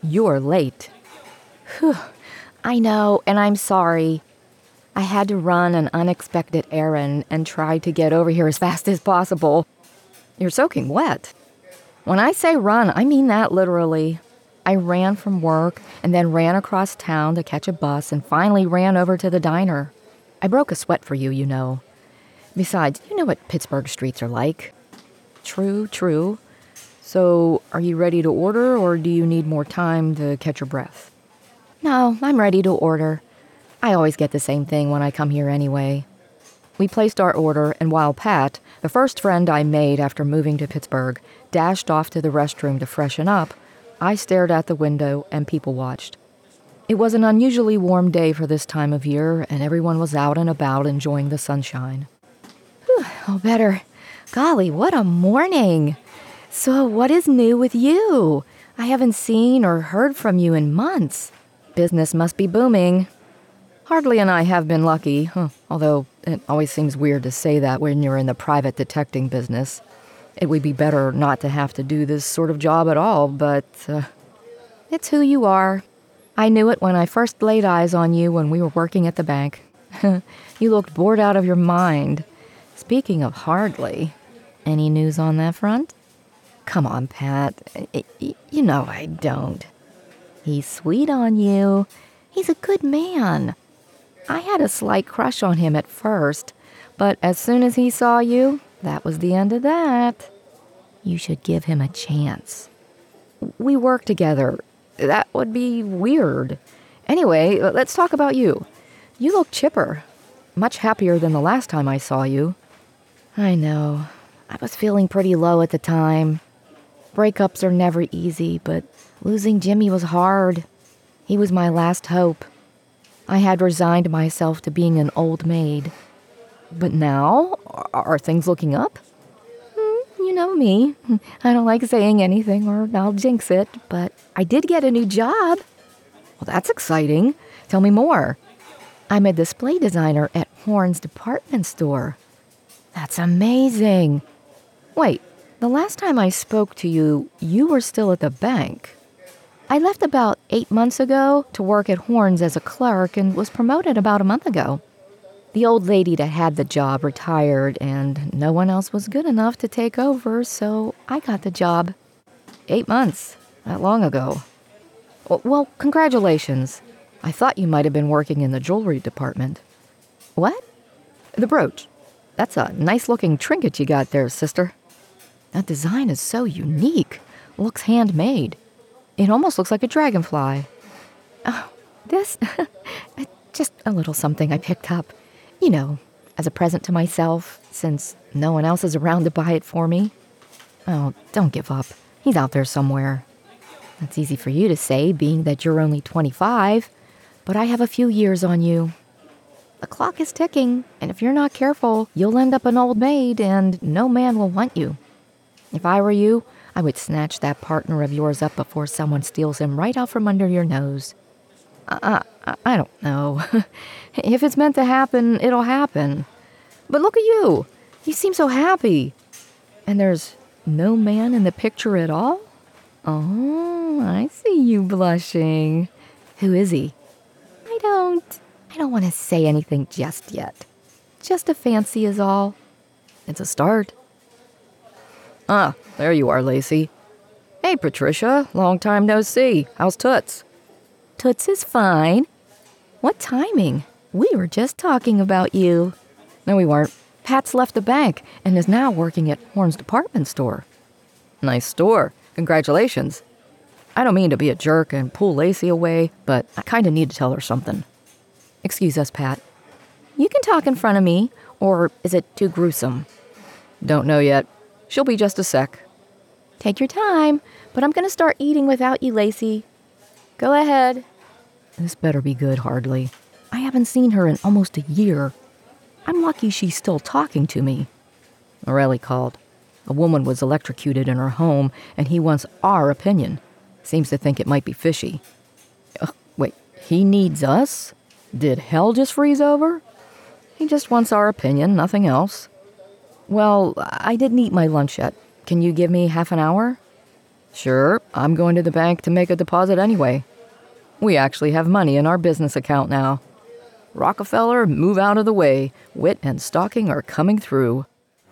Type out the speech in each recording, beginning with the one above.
You're late. Whew. I know, and I'm sorry. I had to run an unexpected errand and try to get over here as fast as possible. You're soaking wet. When I say run, I mean that literally. I ran from work and then ran across town to catch a bus and finally ran over to the diner. I broke a sweat for you, you know. Besides, you know what Pittsburgh streets are like. True. So, are you ready to order, or do you need more time to catch your breath? No, I'm ready to order. I always get the same thing when I come here anyway. We placed our order, and while Pat, the first friend I made after moving to Pittsburgh, dashed off to the restroom to freshen up, I stared out the window and people watched. It was an unusually warm day for this time of year, and everyone was out and about enjoying the sunshine. Whew, oh, better. Golly, what a morning. So what is new with you? I haven't seen or heard from you in months. Business must be booming. Hartley and I have been lucky, although it always seems weird to say that when you're in the private detecting business. It would be better not to have to do this sort of job at all, but it's who you are. I knew it when I first laid eyes on you when we were working at the bank. You looked bored out of your mind. Speaking of Hartley, any news on that front? Come on, Pat. You know I don't. He's sweet on you. He's a good man. I had a slight crush on him at first, but as soon as he saw you, that was the end of that. You should give him a chance. We work together. That would be weird. Anyway, let's talk about you. You look chipper. Much happier than the last time I saw you. I know. I was feeling pretty low at the time. Breakups are never easy, but losing Jimmy was hard. He was my last hope. I had resigned myself to being an old maid. But now, are things looking up? You know me. I don't like saying anything or I'll jinx it, but I did get a new job. Well, that's exciting. Tell me more. I'm a display designer at Horn's department store. That's amazing. Wait, the last time I spoke to you, you were still at the bank. I left about 8 months ago to work at Horn's as a clerk and was promoted about a month ago. The old lady that had the job retired, and no one else was good enough to take over, so I got the job. 8 months? That long ago. Well, congratulations. I thought you might have been working in the jewelry department. What? The brooch. That's a nice-looking trinket you got there, sister. That design is so unique. Looks handmade. It almost looks like a dragonfly. Oh, this? Just a little something I picked up. You know, as a present to myself, since no one else is around to buy it for me. Oh, don't give up. He's out there somewhere. That's easy for you to say, being that you're only 25, but I have a few years on you. The clock is ticking, and if you're not careful, you'll end up an old maid, and no man will want you. If I were you, I would snatch that partner of yours up before someone steals him right out from under your nose. I don't know. If it's meant to happen, it'll happen. But look at you. You seem so happy. And there's no man in the picture at all? Oh, I see you blushing. Who is he? I don't want to say anything just yet. Just a fancy is all. It's a start. Ah, there you are, Lacey. Hey, Patricia. Long time no see. How's Toots? Toots is fine. What timing? We were just talking about you. No, we weren't. Pat's left the bank and is now working at Horn's department store. Nice store. Congratulations. I don't mean to be a jerk and pull Lacey away, but I kind of need to tell her something. Excuse us, Pat. You can talk in front of me, or is it too gruesome? Don't know yet. She'll be just a sec. Take your time, but I'm going to start eating without you, Lacey. Go ahead. This better be good, Hartley. I haven't seen her in almost a year. I'm lucky she's still talking to me. Morelli called. A woman was electrocuted in her home, and he wants our opinion. Seems to think it might be fishy. Wait, he needs us? Did hell just freeze over? He just wants our opinion, nothing else. Well, I didn't eat my lunch yet. Can you give me half an hour? Sure, I'm going to the bank to make a deposit anyway. We actually have money in our business account now. Rockefeller, move out of the way. Whit and Stocking are coming through.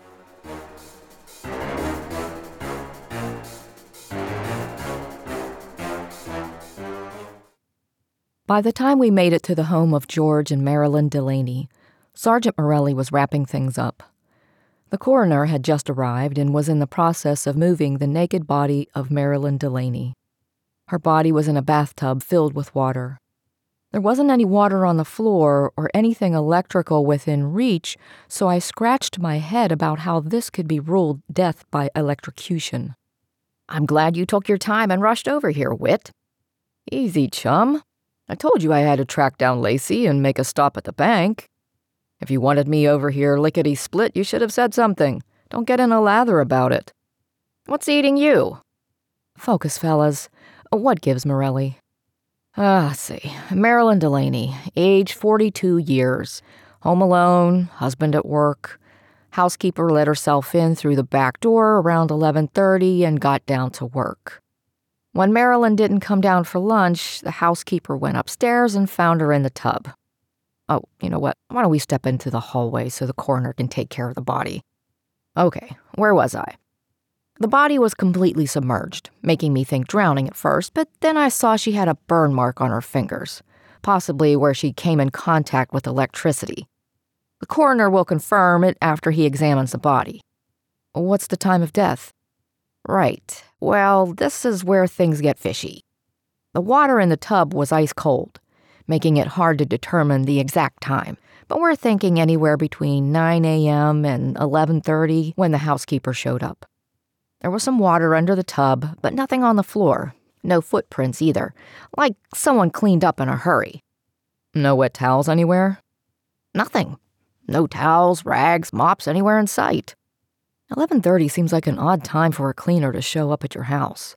By the time we made it to the home of George and Marilyn Delaney, Sergeant Morelli was wrapping things up. The coroner had just arrived and was in the process of moving the naked body of Marilyn Delaney. Her body was in a bathtub filled with water. There wasn't any water on the floor or anything electrical within reach, so I scratched my head about how this could be ruled death by electrocution. "I'm glad you took your time and rushed over here, Whit." "Easy, chum. I told you I had to track down Lacey and make a stop at the bank. If you wanted me over here lickety-split, you should have said something. Don't get in a lather about it." "What's eating you?" "Focus, fellas. What gives, Morelli?" Let's see. Marilyn Delaney, age 42 years. Home alone, husband at work. Housekeeper let herself in through the back door around 11:30 and got down to work. When Marilyn didn't come down for lunch, the housekeeper went upstairs and found her in the tub. Oh, you know what? Why don't we step into the hallway so the coroner can take care of the body? Okay, where was I? The body was completely submerged, making me think drowning at first, but then I saw she had a burn mark on her fingers, possibly where she came in contact with electricity. The coroner will confirm it after he examines the body. What's the time of death? Right. Well, this is where things get fishy. The water in the tub was ice cold, making it hard to determine the exact time, but we're thinking anywhere between 9 a.m. and 11:30 when the housekeeper showed up. There was some water under the tub, but nothing on the floor. No footprints either, like someone cleaned up in a hurry. No wet towels anywhere? Nothing. No towels, rags, mops anywhere in sight. 11:30 seems like an odd time for a cleaner to show up at your house.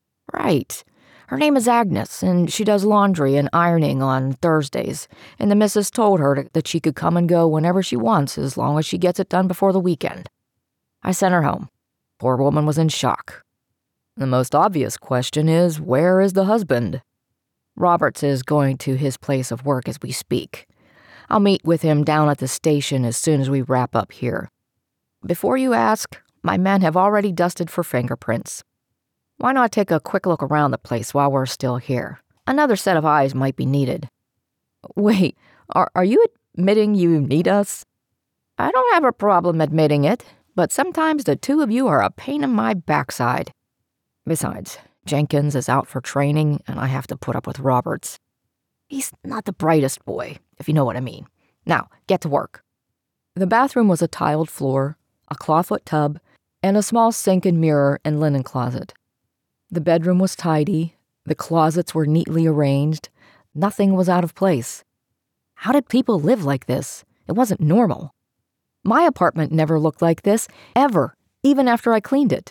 Right. Her name is Agnes, and she does laundry and ironing on Thursdays, and the missus told her that she could come and go whenever she wants as long as she gets it done before the weekend. I sent her home. Poor woman was in shock. The most obvious question is, where is the husband? Roberts is going to his place of work as we speak. I'll meet with him down at the station as soon as we wrap up here. Before you ask, my men have already dusted for fingerprints. Why not take a quick look around the place while we're still here? Another set of eyes might be needed. Wait, are you admitting you need us? I don't have a problem admitting it, but sometimes the two of you are a pain in my backside. Besides, Jenkins is out for training, and I have to put up with Roberts. He's not the brightest boy, if you know what I mean. Now, get to work. The bathroom was a tiled floor, a clawfoot tub, and a small sink and mirror and linen closet. The bedroom was tidy, the closets were neatly arranged, nothing was out of place. How did people live like this? It wasn't normal. My apartment never looked like this, ever, even after I cleaned it.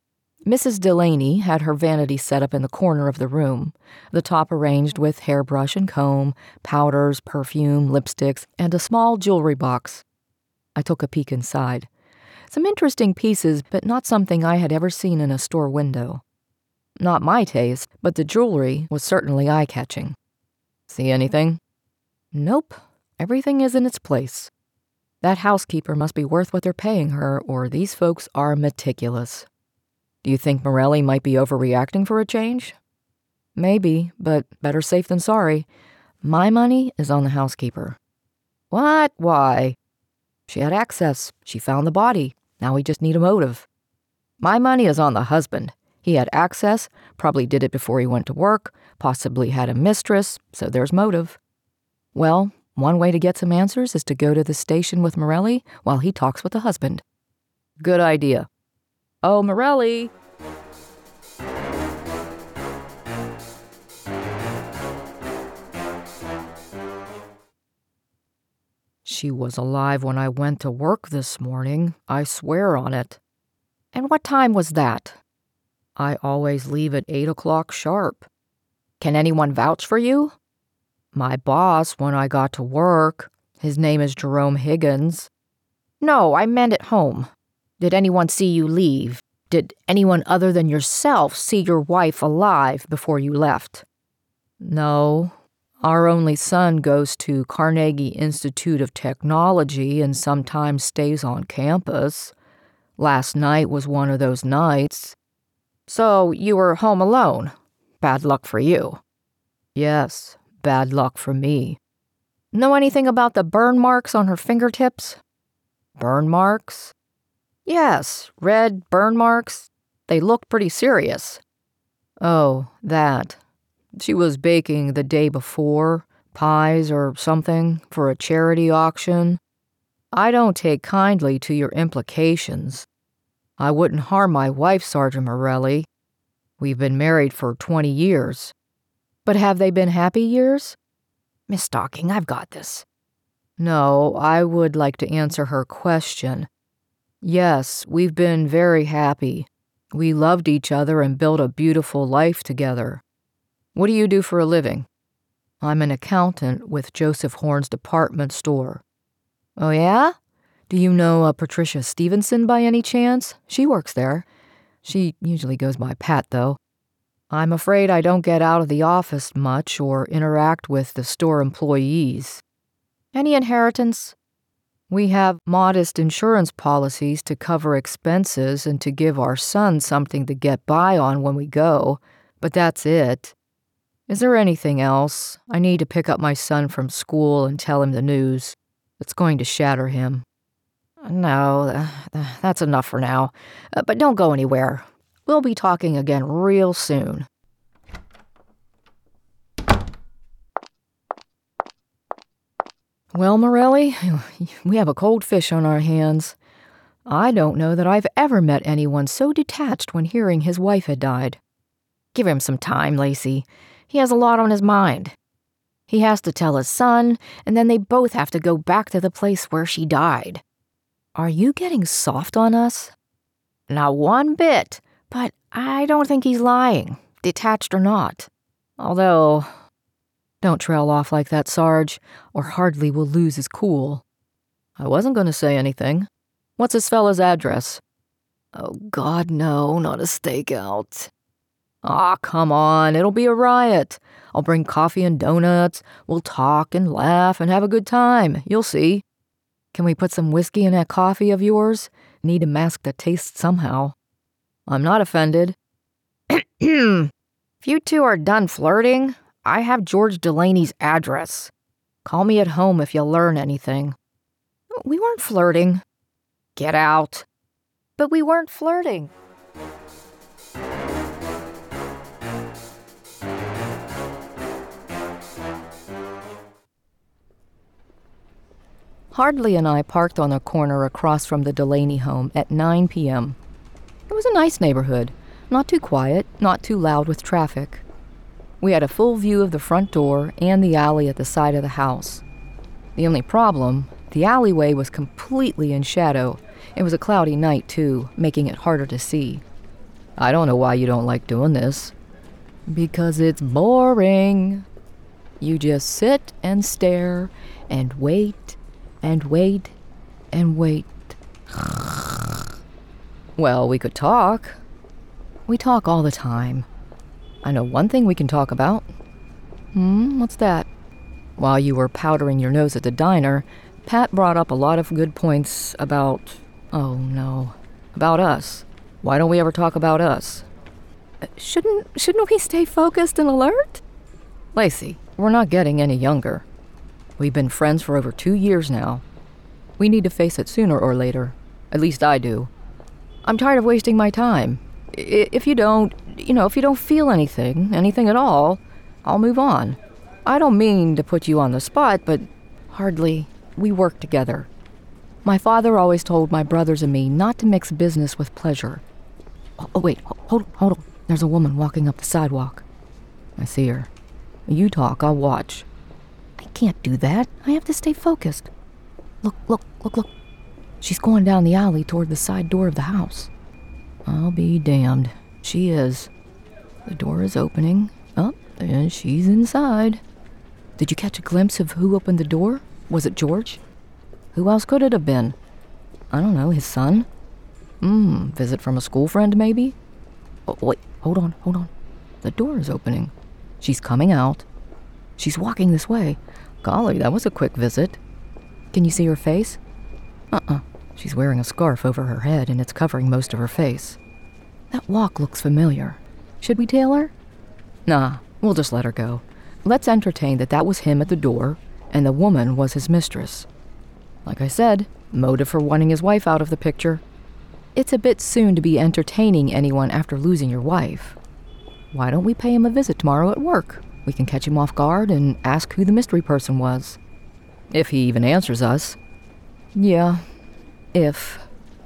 Mrs. Delaney had her vanity set up in the corner of the room, the top arranged with hairbrush and comb, powders, perfume, lipsticks, and a small jewelry box. I took a peek inside. Some interesting pieces, but not something I had ever seen in a store window. Not my taste, but the jewelry was certainly eye-catching. See anything? Nope. Everything is in its place. That housekeeper must be worth what they're paying her, or these folks are meticulous. Do you think Morelli might be overreacting for a change? Maybe, but better safe than sorry. My money is on the housekeeper. What? Why? She had access. She found the body. Now we just need a motive. My money is on the husband. He had access, probably did it before he went to work, possibly had a mistress, so there's motive. Well, one way to get some answers is to go to the station with Morelli while he talks with the husband. Good idea. Oh, Morelli! She was alive when I went to work this morning, I swear on it. And what time was that? I always leave at 8 o'clock sharp. Can anyone vouch for you? My boss when I got to work. His name is Jerome Higgins. No, I meant at home. Did anyone see you leave? Did anyone other than yourself see your wife alive before you left? No. Our only son goes to Carnegie Institute of Technology and sometimes stays on campus. Last night was one of those nights. So you were home alone. Bad luck for you. Yes, bad luck for me. Know anything about the burn marks on her fingertips? Burn marks? Yes, red burn marks. They looked pretty serious. Oh, that. She was baking the day before, pies or something, for a charity auction. I don't take kindly to your implications. I wouldn't harm my wife, Sergeant Morelli. We've been married for 20 years. But have they been happy years? Miss Stocking, I've got this. No, I would like to answer her question. Yes, we've been very happy. We loved each other and built a beautiful life together. What do you do for a living? I'm an accountant with Joseph Horn's department store. Oh, yeah? Do you know Patricia Stevenson by any chance? She works there. She usually goes by Pat, though. I'm afraid I don't get out of the office much or interact with the store employees. Any inheritance? We have modest insurance policies to cover expenses and to give our son something to get by on when we go, but that's it. Is there anything else? I need to pick up my son from school and tell him the news. It's going to shatter him. No, that's enough for now. But don't go anywhere. We'll be talking again real soon. Well, Morelli, we have a cold fish on our hands. I don't know that I've ever met anyone so detached when hearing his wife had died. Give him some time, Lacey. He has a lot on his mind. He has to tell his son, and then they both have to go back to the place where she died. Are you getting soft on us? Not one bit, but I don't think he's lying, detached or not. Although, don't trail off like that, Sarge, or Hardly will lose his cool. I wasn't going to say anything. What's this fella's address? Oh, God, no, not a stakeout. Aw, come on, it'll be a riot. I'll bring coffee and donuts. We'll talk and laugh and have a good time. You'll see. Can we put some whiskey in that coffee of yours? Need to mask the taste somehow. I'm not offended. If you two are done flirting, I have George Delaney's address. Call me at home if you learn anything. We weren't flirting. Get out. But we weren't flirting. Hardly and I parked on a corner across from the Delaney home at 9 p.m. It was a nice neighborhood, not too quiet, not too loud with traffic. We had a full view of the front door and the alley at the side of the house. The only problem, the alleyway was completely in shadow. It was a cloudy night, too, making it harder to see. I don't know why you don't like doing this. Because it's boring. You just sit and stare and wait and wait and wait. Well, we could talk. We talk all the time. I know one thing we can talk about. What's that? While you were powdering your nose at the diner, Pat brought up a lot of good points about us. Why don't we ever talk about us? Shouldn't we stay focused and alert? Lacey, we're not getting any younger. We've been friends for over 2 years now. We need to face it sooner or later. At least I do. I'm tired of wasting my time. If you don't feel anything at all, I'll move on. I don't mean to put you on the spot, but Hardly, we work together. My father always told my brothers and me not to mix business with pleasure. Oh wait, hold on. There's a woman walking up the sidewalk. I see her. You talk, I'll watch. I can't do that. I have to stay focused. Look. She's going down the alley toward the side door of the house. I'll be damned. She is. The door is opening. Oh, and she's inside. Did you catch a glimpse of who opened the door? Was it George? Who else could it have been? I don't know, his son? Visit from a school friend, maybe? Oh, wait, hold on. The door is opening. She's coming out. She's walking this way. Golly, that was a quick visit. Can you see her face? She's wearing a scarf over her head and it's covering most of her face. That walk looks familiar. Should we tail her? Nah, we'll just let her go. Let's entertain that was him at the door and the woman was his mistress. Like I said, motive for wanting his wife out of the picture. It's a bit soon to be entertaining anyone after losing your wife. Why don't we pay him a visit tomorrow at work? We can catch him off guard and ask who the mystery person was. If he even answers us. Yeah, if.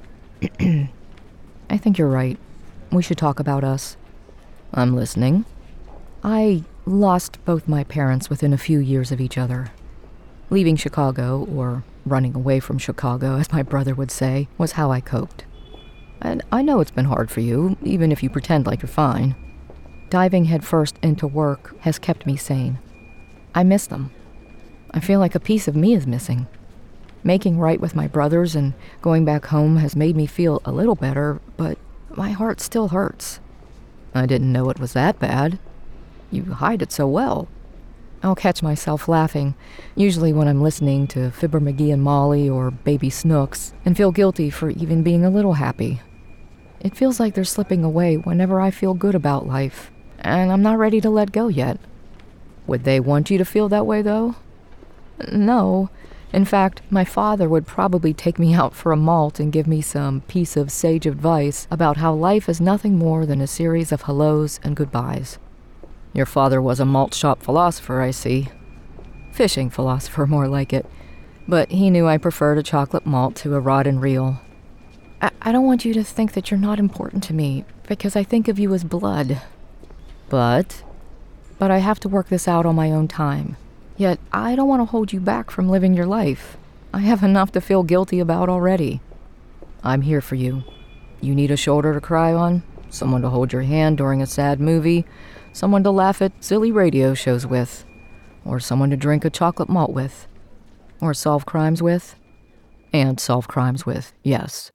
I think you're right. We should talk about us. I'm listening. I lost both my parents within a few years of each other. Leaving Chicago, or running away from Chicago, as my brother would say, was how I coped. And I know it's been hard for you, even if you pretend like you're fine. Diving headfirst into work has kept me sane. I miss them. I feel like a piece of me is missing. Making right with my brothers and going back home has made me feel a little better, but my heart still hurts. I didn't know it was that bad. You hide it so well. I'll catch myself laughing, usually when I'm listening to Fibber McGee and Molly or Baby Snooks, and feel guilty for even being a little happy. It feels like they're slipping away whenever I feel good about life, and I'm not ready to let go yet. Would they want you to feel that way, though? No. In fact, my father would probably take me out for a malt and give me some piece of sage advice about how life is nothing more than a series of hellos and goodbyes. Your father was a malt shop philosopher, I see. Fishing philosopher, more like it. But he knew I preferred a chocolate malt to a rod and reel. I don't want you to think that you're not important to me, because I think of you as blood. But I have to work this out on my own time. Yet, I don't want to hold you back from living your life. I have enough to feel guilty about already. I'm here for you. You need a shoulder to cry on, someone to hold your hand during a sad movie, someone to laugh at silly radio shows with, or someone to drink a chocolate malt with, or solve crimes with. And solve crimes with, yes.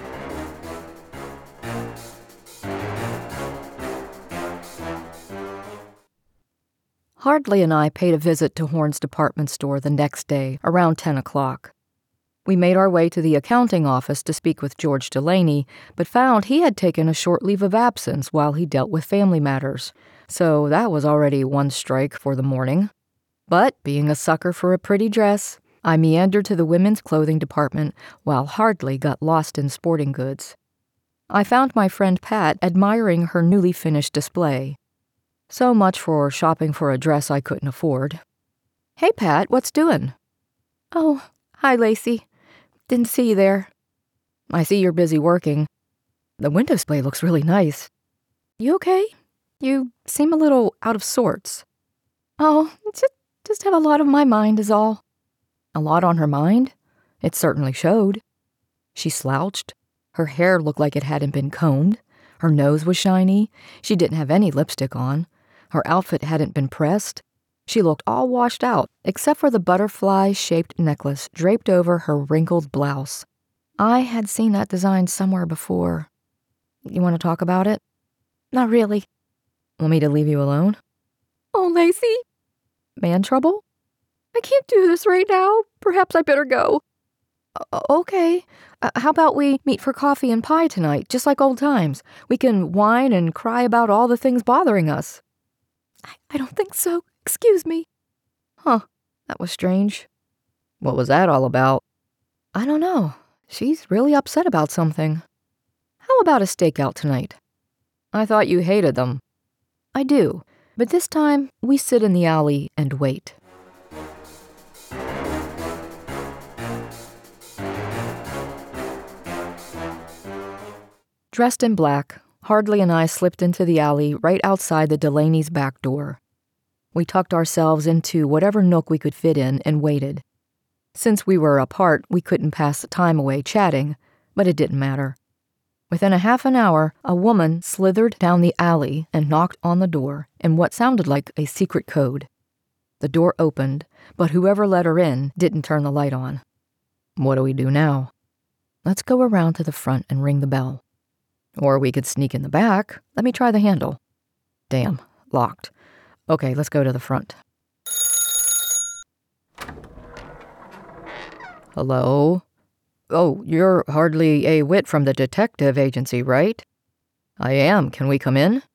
Hardley and I paid a visit to Horn's department store the next day, around 10 o'clock. We made our way to the accounting office to speak with George Delaney, but found he had taken a short leave of absence while he dealt with family matters, so that was already one strike for the morning. But, being a sucker for a pretty dress, I meandered to the women's clothing department while Hardley got lost in sporting goods. I found my friend Pat admiring her newly finished display. So much for shopping for a dress I couldn't afford. Hey, Pat, what's doing? Oh, hi, Lacey. Didn't see you there. I see you're busy working. The window display looks really nice. You okay? You seem a little out of sorts. Oh, just have a lot on my mind is all. A lot on her mind? It certainly showed. She slouched. Her hair looked like it hadn't been combed. Her nose was shiny. She didn't have any lipstick on. Her outfit hadn't been pressed. She looked all washed out, except for the butterfly-shaped necklace draped over her wrinkled blouse. I had seen that design somewhere before. You want to talk about it? Not really. Want me to leave you alone? Oh, Lacey. Man trouble? I can't do this right now. Perhaps I better go. Okay. How about we meet for coffee and pie tonight, just like old times? We can whine and cry about all the things bothering us. I don't think so. Excuse me. Huh. That was strange. What was that all about? I don't know. She's really upset about something. How about a stakeout tonight? I thought you hated them. I do, but this time we sit in the alley and wait. Dressed in black, Hardley and I slipped into the alley right outside the Delaney's back door. We tucked ourselves into whatever nook we could fit in and waited. Since we were apart, we couldn't pass the time away chatting, but it didn't matter. Within a half an hour, a woman slithered down the alley and knocked on the door in what sounded like a secret code. The door opened, but whoever let her in didn't turn the light on. What do we do now? Let's go around to the front and ring the bell. Or we could sneak in the back. Let me try the handle. Damn, locked. Okay, let's go to the front. Hello? Oh, you're hardly a Whit from the detective agency, right? I am. Can we come in?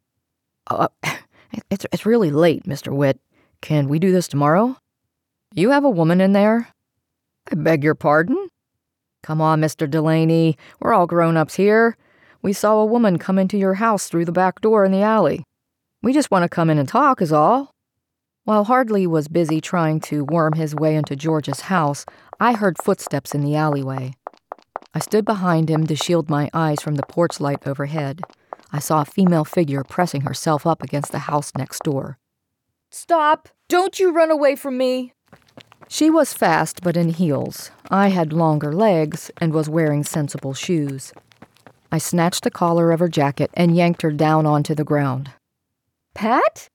It's really late, Mr. Whit. Can we do this tomorrow? You have a woman in there? I beg your pardon? Come on, Mr. Delaney. We're all grown-ups here. We saw a woman come into your house through the back door in the alley. We just want to come in and talk is all. While Hardley was busy trying to worm his way into George's house, I heard footsteps in the alleyway. I stood behind him to shield my eyes from the porch light overhead. I saw a female figure pressing herself up against the house next door. Stop! Don't you run away from me! She was fast but in heels. I had longer legs and was wearing sensible shoes. I snatched the collar of her jacket and yanked her down onto the ground. Pat?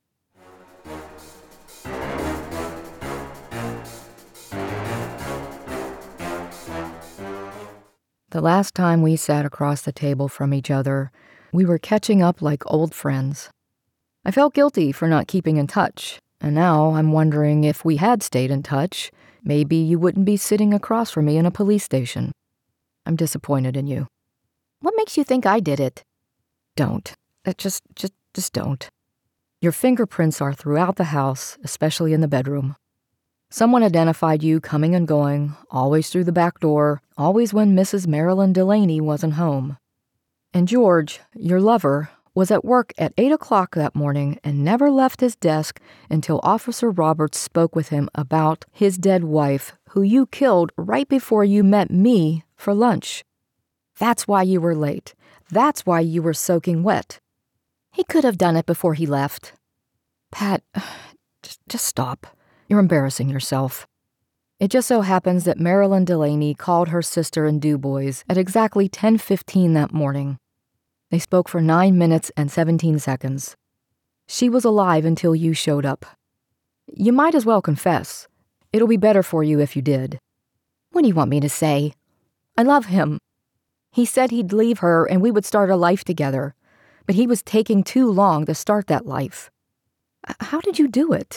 The last time we sat across the table from each other, we were catching up like old friends. I felt guilty for not keeping in touch, and now I'm wondering if we had stayed in touch, maybe you wouldn't be sitting across from me in a police station. I'm disappointed in you. What makes you think I did it? Don't. Just don't. Your fingerprints are throughout the house, especially in the bedroom. Someone identified you coming and going, always through the back door, always when Mrs. Marilyn Delaney wasn't home. And George, your lover, was at work at 8 o'clock that morning and never left his desk until Officer Roberts spoke with him about his dead wife, who you killed right before you met me for lunch. That's why you were late. That's why you were soaking wet. He could have done it before he left. Pat, just stop. You're embarrassing yourself. It just so happens that Marilyn Delaney called her sister in DuBois at exactly 10:15 that morning. They spoke for 9 minutes and 17 seconds. She was alive until you showed up. You might as well confess. It'll be better for you if you did. What do you want me to say? I love him. He said he'd leave her and we would start a life together, but he was taking too long to start that life. How did you do it?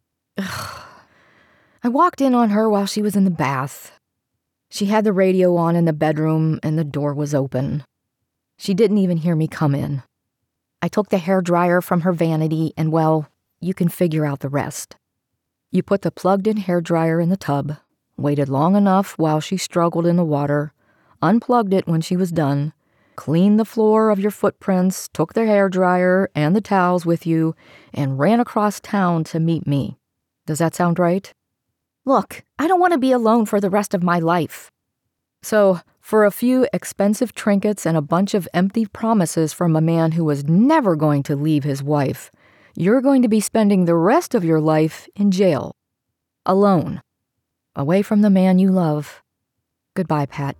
I walked in on her while she was in the bath. She had the radio on in the bedroom and the door was open. She didn't even hear me come in. I took the hairdryer from her vanity and, well, you can figure out the rest. You put the plugged-in hairdryer in the tub, waited long enough while she struggled in the water, unplugged it when she was done, cleaned the floor of your footprints, took the hairdryer and the towels with you, and ran across town to meet me. Does that sound right? Look, I don't want to be alone for the rest of my life. So, for a few expensive trinkets and a bunch of empty promises from a man who was never going to leave his wife, you're going to be spending the rest of your life in jail. Alone. Away from the man you love. Goodbye, Pat.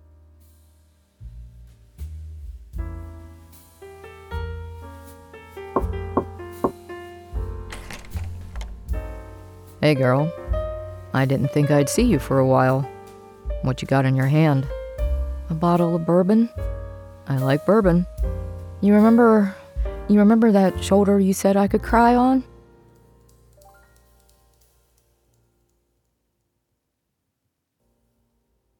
Hey, girl. I didn't think I'd see you for a while. What you got in your hand? A bottle of bourbon? I like bourbon. You remember that shoulder you said I could cry on?